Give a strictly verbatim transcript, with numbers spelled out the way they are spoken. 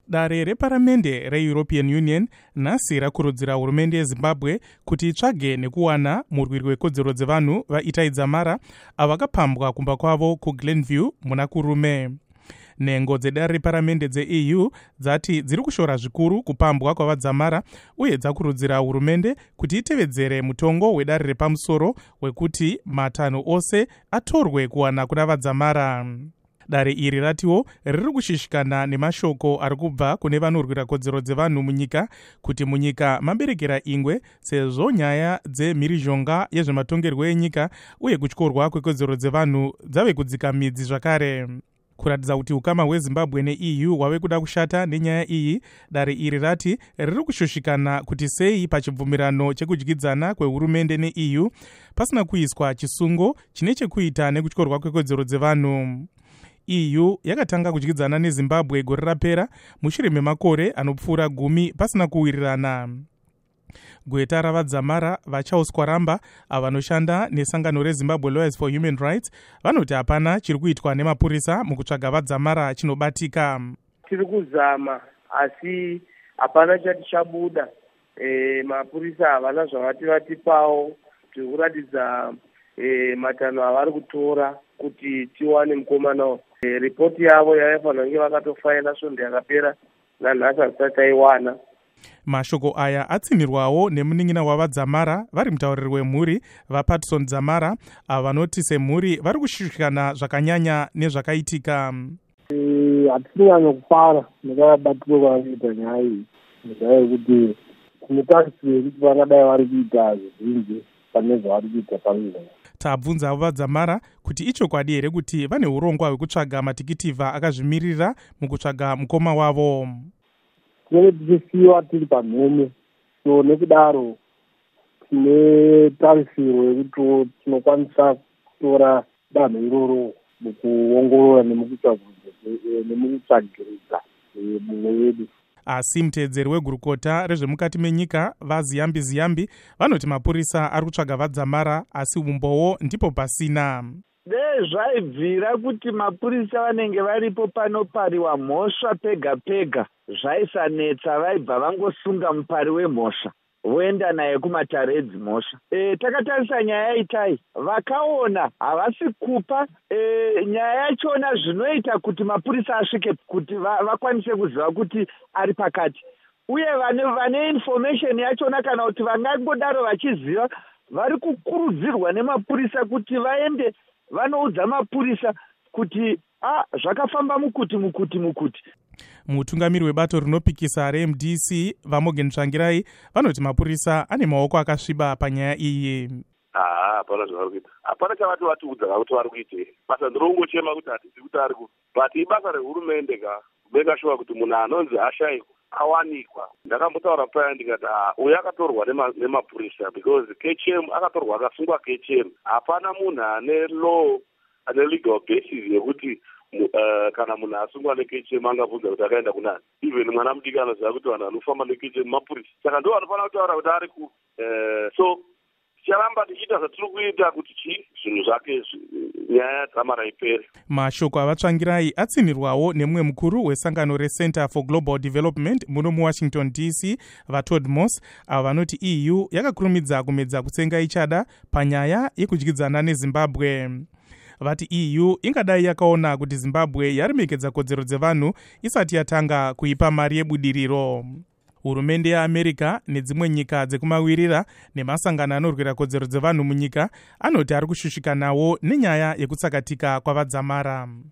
Dare reparamende reEuropean Union nhasi rakurudzira hurumende yeZimbabwe kuti itsvage nekuwana murwiri wekodzero dzevanhu vaItai Dzamara avakapambwa kumba kwavo kuGlenview muna kurume. Nhengo dzedare reparamende dzeE U dzati dziri kushora zvikuru kupambwa kwavaDzamara uye dzakurudzira hurumende kuti itevedzere mutongo wedare repamusoro wekuti matanho ose atorwe kuwana kuna vaDzamara. Dare iri ratiwo riri kushishikana nemashoko ari kubva kune vanorwira kodzero dzevanhu munyika kuti munyika maberekera ingwe sezvo nyaya dzemhirizhonga yezvematongerwo enyika uye kutyorwa kwekodzero dzevanhu dzave kudzika midzi zvakare. Kuratidza kuti ukama hweZimbabwe neE U hwave kuda kushata nenyaya iyi, dare iri rati riri kushushikana kuti sei pachibvumirano chekudyidzana kwehurumende neE U pasina kuiswa chisungo chine chekuita nekutyorwa kwekodzero dzevanhu. E U yakatanga kudyidzana neZimbabwe gore rapera mushure memakore anopfuura gumi pasina kuwirirana. Gweta ravaDzamara vaCharles Ramba avanoshanda nesangano reZimbabwe Lawyers for Human Rights vanoti hapana chiri kuitwa nemapurisa mukutsvaga vaDzamara chinobatika. Tiri kuzama asi hapana chati chabuda. E, mapurisa havana zvavati vatipawo tiri kuratidza e, matanho avari kutora kuti tiwane mukomana. E, ripoti yavo yaifanira kunge vakatofaila svondo yakapera nanhasi hasati taiwana. Mashoko aya atsimirwawo nemunin'ina wavaDzamara vari mutauriri wemhuri vaPatson Dzamara avanoti semhuri vari kushushikana zvakanyanya nezvakaitika. Hatinyanya kufara nekavabatiro vanoita nyaya iyi ngendaa yekuti kunotarisirwa kuti vangadai vari kuita zvizhinji pane zvavari kuita pamwe. Tabvunza vaDzamara kuti ichokwadi here kuti vane urongwa hwekutsvaga matikitivha akazvimirira mukutsvaga mukoma wavo. Tinenge tichisiyiwa tiri panhome, so nekudaro tine tarisiro yekuti tinokwanisa kutora danho iroro mukuongorora nemukutsvagiridza mumwe wedu. Asi muteedzeri wegurukota rezvemukati menyika vaZiyambi Ziyambi vanoti mapurisa ari kutsvaga vaDzamara asi umbowo ndipo pasina. Dei zvaibvira kuti mapurisa vanenge varipo panopariwa mhosva pega pega zvaisanetsa, vaibva vangosunga mupari wemhosva voenda naye kumatare edzimhosva. E, takatarisa nyaya itai vakaona havasi kupa e, nyaya yachona zvinoita kuti mapurisa asvike kuti va, vakwanise kuziva kuti ari pakati, uye vane, vane information yachona kana kuti vangangodaro vachiziva vari kukurudzirwa nemapurisa kuti vaende vanoudza mapurisa kuti ah, zvakafamba mukuti mukuti mukuti. Mutungamiri webato rinopikisa reM D C vaMorgan Tsvangirai vanoti mapurisa ane maoko akasviba panyaya iyi. Ah, hapana zvavari kuita. Hapana chavati vatiudza kuti vari kuitei. Basa ndirongochema kuti hatizivi kuti ari ku. But ibasa rehurumende ka kubeka shuwa kuti munhu anonzi hashayikwa awanikwa. Ndakambotaura paya ndikati ah, uyu akatorwa nemapurisa because K H M akatorwa akasungwa K H M. Hapana munhu ane law ane legal basis yekuti Uh, kana munhu asungwa neK H M angabvunza kuti akaenda kunani. Even mwana mudiki anoziva kuti vanhu vanofamba neK H M mapurisa. Saka ndo vanofanira kutaura kuti ari ku. Uh, so ticharamba tichiita zvatiri kuita kuti chi zvinhu zvake nyaya Dzamara ipere. Mashoko avaTsvangirai atsimirwawo nemumwe mukuru wesangano reCenter for Global Development muno muWashington D C vaTodd Moss ava vanoti E U yakakurumidza kumedza kutsenga ichada panyaya yekudyidzana neZimbabwe. Vati E U ingadai yakaona kuti Zimbabwe yaremekedza kodzero dzevanhu isati yatanga kuipa mari yebudiriro. Hurumende yeAmerica nedzimwe nyika dzekumawirira nemasangano anorwira kodzero dzevanhu munyika anoti ari kushushikanawo nenyaya yekutsakatika kwavaDzamara.